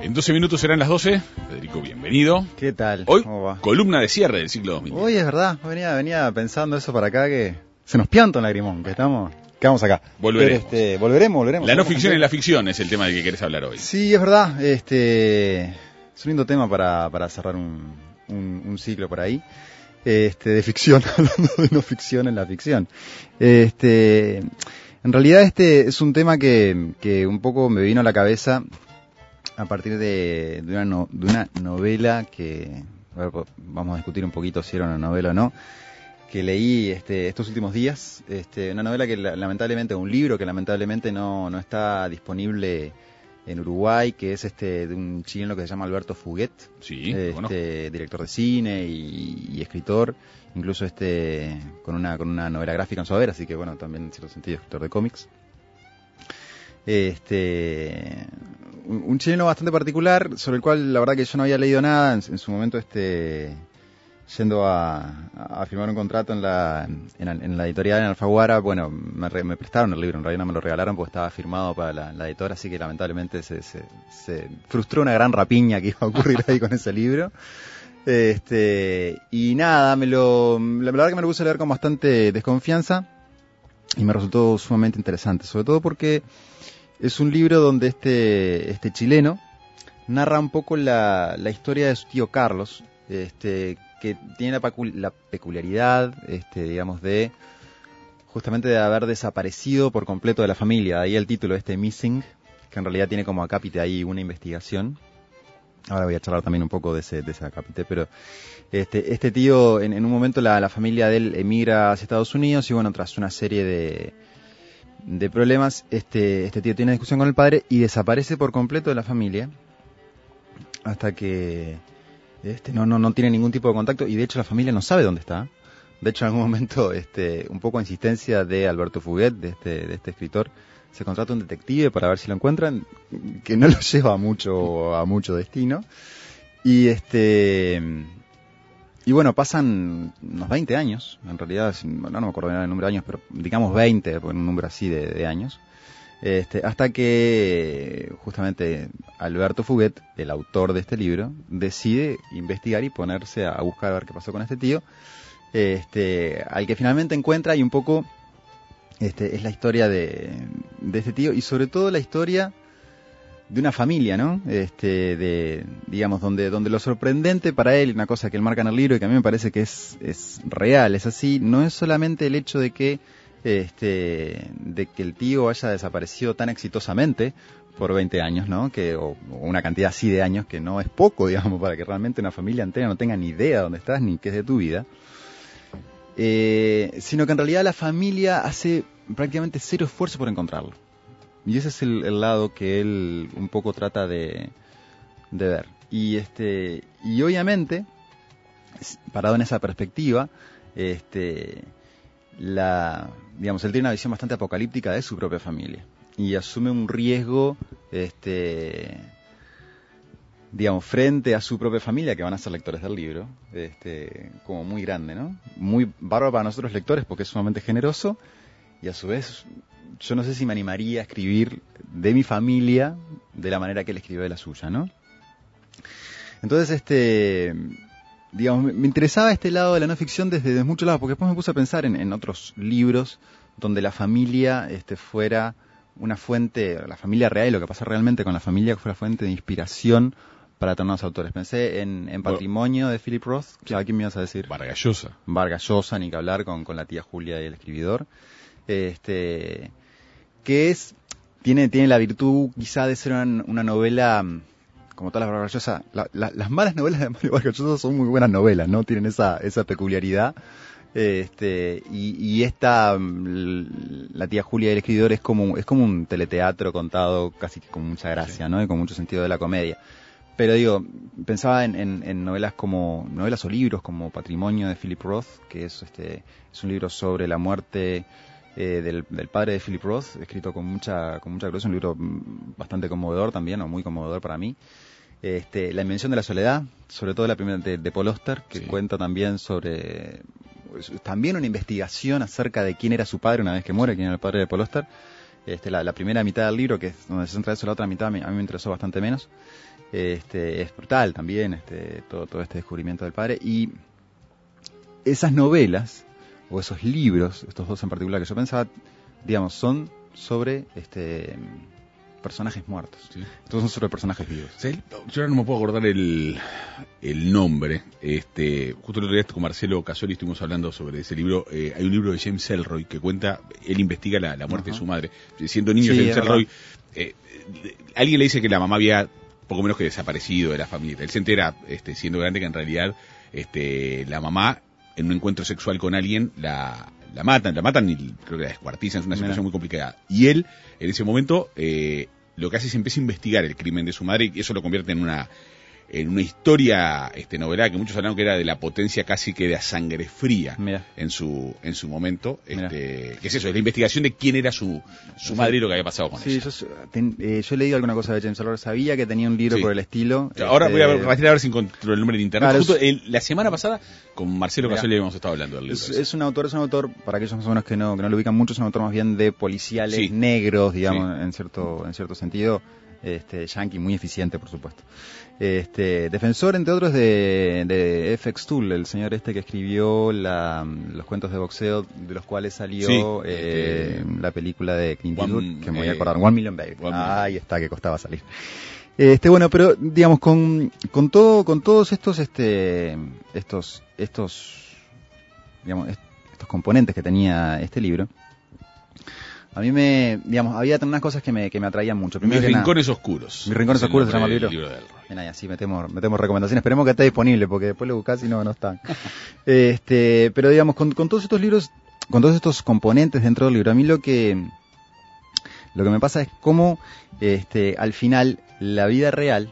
En 12 minutos serán las 12. Federico, bienvenido. ¿Qué tal? Hoy, ¿Cómo va? columna de cierre del ciclo 2000. Hoy es verdad, venía pensando eso para acá, que se nos pianta un lagrimón, que quedamos acá. Volveremos. Pero, volveremos. La no ficción en la ficción es el tema del que querés hablar hoy. Sí, es verdad. Es un lindo tema para cerrar un ciclo por ahí. De ficción, hablando de no ficción en la ficción. En realidad es un tema que un poco me vino a la cabeza a partir de una novela que, a ver, vamos a discutir un poquito si era una novela o no, que leí estos últimos días, una novela que lamentablemente, un libro que lamentablemente no está disponible en Uruguay, que es de un chileno que se llama Alberto Fuguet, sí, director de cine y escritor, incluso con una novela gráfica en su haber, así que bueno, también en cierto sentido escritor de cómics. Un chileno bastante particular, sobre el cual la verdad que yo no había leído nada en su momento, yendo a firmar un contrato en la editorial en Alfaguara. Bueno, me prestaron el libro, en realidad no me lo regalaron porque estaba firmado para la editora, así que lamentablemente se frustró una gran rapiña que iba a ocurrir ahí con ese libro. Y nada, la verdad que me lo puse a leer con bastante desconfianza y me resultó sumamente interesante, sobre todo porque es un libro donde este chileno narra un poco la historia de su tío Carlos, que tiene la peculiaridad, digamos, de justamente de haber desaparecido por completo de la familia. Ahí el título, Missing, que en realidad tiene como acápite ahí una investigación. Ahora voy a charlar también un poco de ese acápite, pero este tío, en un momento la familia de él emigra hacia Estados Unidos y bueno, tras una serie de problemas, este tío tiene discusión con el padre y desaparece por completo de la familia hasta que no tiene ningún tipo de contacto, y de hecho la familia no sabe dónde está. De hecho, en algún momento, un poco a insistencia de Alberto Fuguet, de este escritor, se contrata un detective para ver si lo encuentran, que no lo lleva a mucho destino. Y bueno, pasan unos 20 años, en realidad, no me acuerdo bien el número de años, pero digamos 20, un número así de años. Hasta que justamente Alberto Fuguet, el autor de este libro, decide investigar y ponerse a buscar a ver qué pasó con este tío, al que finalmente encuentra, y un poco es la historia de este tío, y sobre todo la historia de una familia, ¿no? Digamos, donde lo sorprendente para él, una cosa que él marca en el libro y que a mí me parece que es real, es así, no es solamente el hecho de que el tío haya desaparecido tan exitosamente por 20 años, ¿no? O una cantidad así de años, que no es poco, digamos, para que realmente una familia entera no tenga ni idea de dónde estás ni qué es de tu vida, sino que en realidad la familia hace prácticamente cero esfuerzo por encontrarlo. Y ese es el lado que él un poco trata de ver. Y obviamente, parado en esa perspectiva, digamos, él tiene una visión bastante apocalíptica de su propia familia y asume un riesgo, digamos, frente a su propia familia, que van a ser lectores del libro, como muy grande, ¿no? Muy bárbaro para nosotros lectores porque es sumamente generoso, y a su vez yo no sé si me animaría a escribir de mi familia de la manera que él escribió de la suya, ¿no? Entonces, digamos, me interesaba este lado de la no ficción desde muchos lados, porque después me puse a pensar en otros libros donde la familia fuera una fuente, la familia real y lo que pasa realmente con la familia, que fuera fuente de inspiración para determinados autores. Pensé en Patrimonio de Philip Roth. Sí. ¿A quién me ibas a decir? Vargas Llosa, ni que hablar, con la tía Julia y el escribidor. Que tiene la virtud quizá de ser una novela, como todas las Vargas Llosa. Las malas novelas de Mario Vargas Llosa son muy buenas novelas, ¿no? Tienen esa peculiaridad. Y la tía Julia y el escribidor es como un teleteatro contado casi que con mucha gracia, sí, ¿no? Y con mucho sentido de la comedia. Pero digo, pensaba en novelas o libros como Patrimonio de Philip Roth, que es un libro sobre la muerte del padre de Philip Roth, escrito con mucha crudeza, un libro bastante conmovedor también, o muy conmovedor para mí. La invención de la soledad, sobre todo la primera de Paul Auster, que sí, cuenta también sobre también una investigación acerca de quién era su padre una vez que muere, quién era el padre de Paul Auster. La primera mitad del libro, que es donde se centra eso, la otra mitad a mí me interesó bastante menos. es brutal también, todo este descubrimiento del padre. Y esas novelas, o esos libros, estos dos en particular que yo pensaba, digamos, son sobre personajes muertos. Sí. Estos son sobre personajes vivos. ¿Sí? Yo ahora no me puedo acordar el nombre. Justo el otro día con Marcelo Casoli estuvimos hablando sobre ese libro. Hay un libro de James Ellroy que cuenta, él investiga la muerte de su madre. Siendo niño, sí, James Ellroy, alguien le dice que la mamá había poco menos que desaparecido de la familia. Él se entera, siendo grande, que en realidad la mamá, en un encuentro sexual con alguien, la matan y creo que la descuartizan. Es una situación muy complicada. Y él, en ese momento, lo que hace es empieza a investigar el crimen de su madre, y eso lo convierte en una historia novela que muchos hablaron que era de la potencia casi que de a sangre fría. Mira. en su momento, que es eso, es la investigación de quién era su madre y lo que había pasado con ella. Yo he leído alguna cosa de James Ellroy, sabía que tenía un libro por el estilo. Ahora voy a ver si encuentro el nombre en internet. Claro, justo la semana pasada con Marcelo Casoli habíamos estado hablando del libro. Es un autor, para aquellos más o menos que no lo ubican mucho, es un autor más bien de policiales negros, digamos, en cierto sentido. Yankee, muy eficiente, por supuesto. Defensor, entre otros, de FX Tool, el señor que escribió los cuentos de boxeo, de los cuales salió la película de Clint Eastwood, que me voy a acordar, One Million Baby. Ahí está, que costaba salir. Bueno, pero digamos, con todos estos componentes que tenía este libro, a mí había unas cosas que me atraían mucho. Mis rincones oscuros. Mis rincones oscuros se llama el libro. Bien, ahí así metemos recomendaciones. Esperemos que esté disponible, porque después lo buscás y no están. Pero digamos, con todos estos libros, con todos estos componentes dentro del libro, a mí lo que me pasa es cómo, al final, la vida real,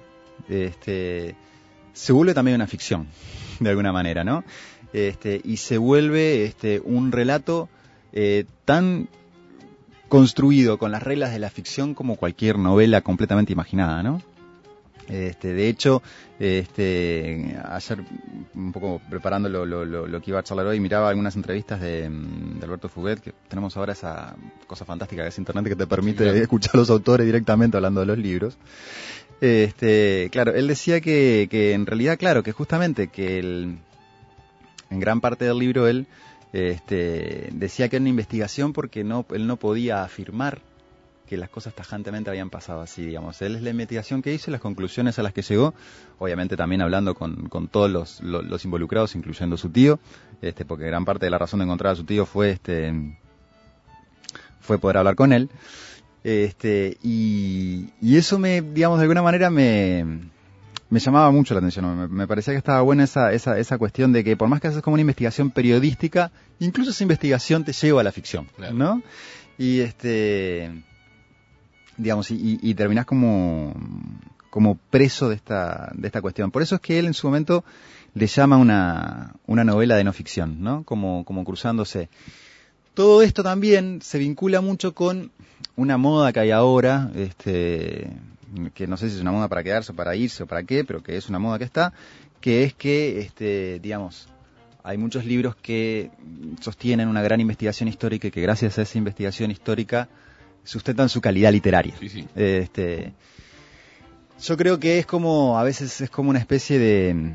se vuelve también una ficción, de alguna manera, ¿no? Y se vuelve, un relato, tan construido con las reglas de la ficción como cualquier novela completamente imaginada, ¿no? De hecho, ayer, un poco preparando lo que iba a charlar hoy, miraba algunas entrevistas de Alberto Fuguet, que tenemos ahora esa cosa fantástica que es internet, que te permite escuchar a los autores directamente hablando de los libros. Claro, él decía que en realidad, claro, que justamente que en gran parte del libro él decía que era una investigación porque él no podía afirmar que las cosas tajantemente habían pasado así, digamos. Él es la investigación que hizo y las conclusiones a las que llegó, obviamente también hablando con todos los involucrados, incluyendo su tío, porque gran parte de la razón de encontrar a su tío fue poder hablar con él. Y eso digamos, de alguna manera me llamaba mucho la atención. Me parecía que estaba buena esa cuestión de que por más que haces como una investigación periodística, incluso esa investigación te lleva a la ficción, claro, ¿no? Y digamos, y terminás como preso de esta cuestión. Por eso es que él en su momento le llama una novela de no ficción, ¿no? Como cruzándose. Todo esto también se vincula mucho con una moda que hay ahora, que no sé si es una moda para quedarse o para irse o para qué, pero que es una moda que está, que es que, digamos, hay muchos libros que sostienen una gran investigación histórica y que gracias a esa investigación histórica sustentan su calidad literaria. Sí. Yo creo que a veces es como una especie de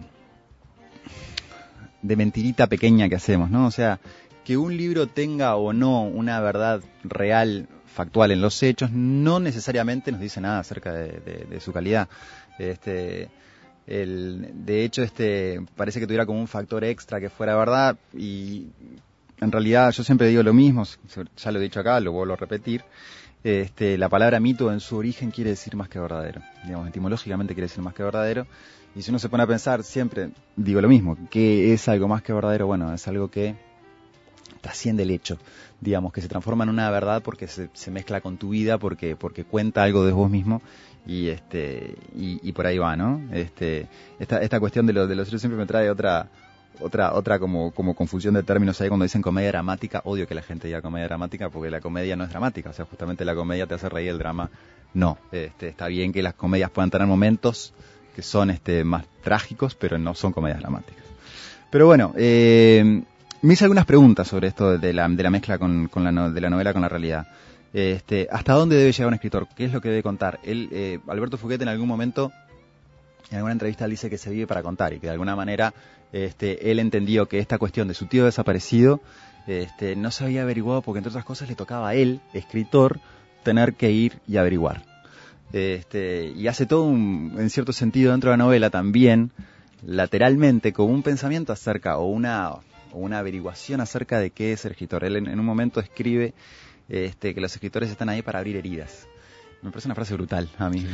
mentirita pequeña que hacemos, ¿no? O sea, que un libro tenga o no una verdad real, factual en los hechos, no necesariamente nos dice nada acerca de su calidad. De hecho, parece que tuviera como un factor extra que fuera verdad, y en realidad yo siempre digo lo mismo, ya lo he dicho acá, lo vuelvo a repetir. La palabra mito en su origen quiere decir más que verdadero, digamos, etimológicamente quiere decir más que verdadero, y si uno se pone a pensar, siempre digo lo mismo, ¿qué es algo más que verdadero? Bueno, es algo que trasciende el hecho, digamos, que se transforma en una verdad porque se mezcla con tu vida, porque cuenta algo de vos mismo, y por ahí va, ¿no? Esta cuestión de los hechos siempre me trae otra como confusión de términos ahí cuando dicen comedia dramática. Odio que la gente diga comedia dramática porque la comedia no es dramática, o sea, justamente la comedia te hace reír, el drama no. Está bien que las comedias puedan tener momentos que son más trágicos, pero no son comedias dramáticas. Pero bueno, me hice algunas preguntas sobre esto de la mezcla de la novela con la realidad. ¿Hasta dónde debe llegar un escritor? ¿Qué es lo que debe contar? Alberto Fuguet en algún momento en alguna entrevista él dice que se vive para contar y que de alguna manera él entendió que esta cuestión de su tío desaparecido no se había averiguado porque entre otras cosas le tocaba a él, escritor, tener que ir y averiguar. Y hace todo en cierto sentido dentro de la novela también, lateralmente, como un pensamiento acerca o una averiguación acerca de qué es ser escritor. Él en un momento escribe que los escritores están ahí para abrir heridas. Me parece una frase brutal a mí,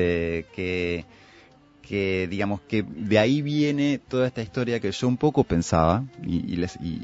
que digamos que de ahí viene toda esta historia que yo un poco pensaba y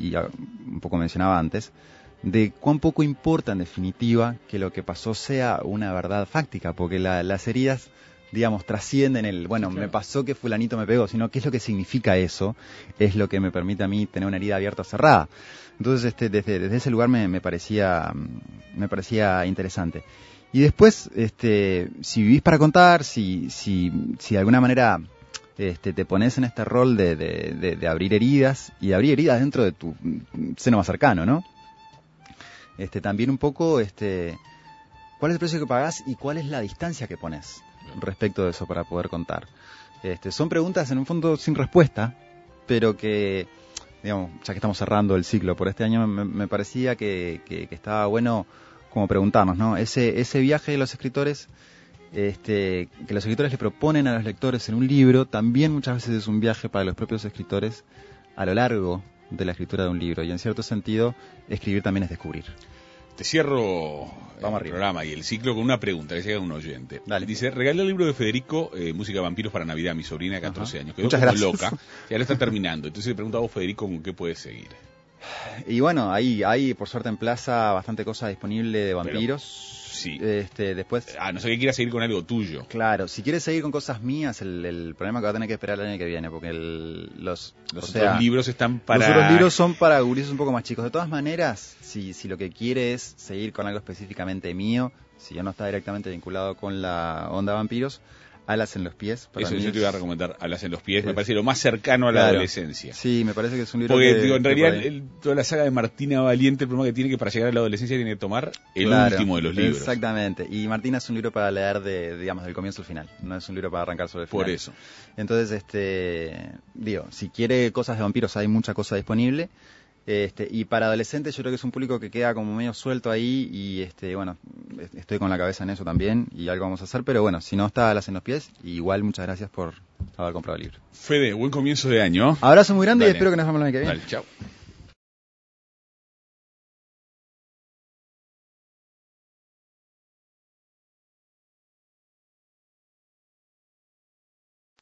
un poco mencionaba antes, de cuán poco importa en definitiva que lo que pasó sea una verdad fáctica, porque las heridas, digamos, trascienden sí, claro. Me pasó que fulanito me pegó, sino qué es lo que significa eso, es lo que me permite a mí tener una herida abierta o cerrada. Entonces, desde ese lugar me parecía interesante. Y después, si vivís para contar, si de alguna manera te pones en este rol de abrir heridas, y abrir heridas dentro de tu seno más cercano, ¿no? También un poco, ¿cuál es el precio que pagás y cuál es la distancia que pones respecto de eso para poder contar? Son preguntas en un fondo sin respuesta, pero que, digamos, ya que estamos cerrando el ciclo por este año, me parecía que estaba bueno como preguntarnos, ¿no? Ese viaje de los escritores, que los escritores le proponen a los lectores en un libro, también muchas veces es un viaje para los propios escritores a lo largo de la escritura de un libro, y en cierto sentido escribir también es descubrir. Te cierro el programa y el ciclo con una pregunta que llega de un oyente. Dale. Dice, regalé el libro de Federico, Música de Vampiros para Navidad, a mi sobrina de 14 años. Quedó como loca, ya lo está terminando. Entonces le pregunto a vos, Federico, ¿con qué puedes seguir? Y bueno, hay por suerte en Plaza bastante cosa disponible de vampiros. Sí. Después. No sé que quieras seguir con algo tuyo. Claro, si quieres seguir con cosas mías, el problema es que va a tener que esperar el año que viene, porque los otros libros están para... Los otros libros son para gurises un poco más chicos. De todas maneras, si lo que quiere es seguir con algo específicamente mío, si ya no está directamente vinculado con la onda vampiros, Alas en los pies. Eso yo te iba a recomendar, Alas en los pies. Me parece lo más cercano a la adolescencia. Sí, me parece que es un libro porque, en realidad, toda la saga de Martina Valiente, el problema que tiene que para llegar a la adolescencia tiene que tomar el último de los libros. Exactamente. Y Martina es un libro para leer del comienzo al final. No es un libro para arrancar sobre el final. Por eso. Entonces, si quiere cosas de vampiros, hay mucha cosa disponible. Y para adolescentes yo creo que es un público que queda como medio suelto ahí y estoy con la cabeza en eso también y algo vamos a hacer, pero bueno, si no está Alas en los pies, igual muchas gracias por haber comprado el libro. Fede, buen comienzo de año. Abrazo muy grande. Dale. Y espero que nos vemos el año que viene. Dale, chao.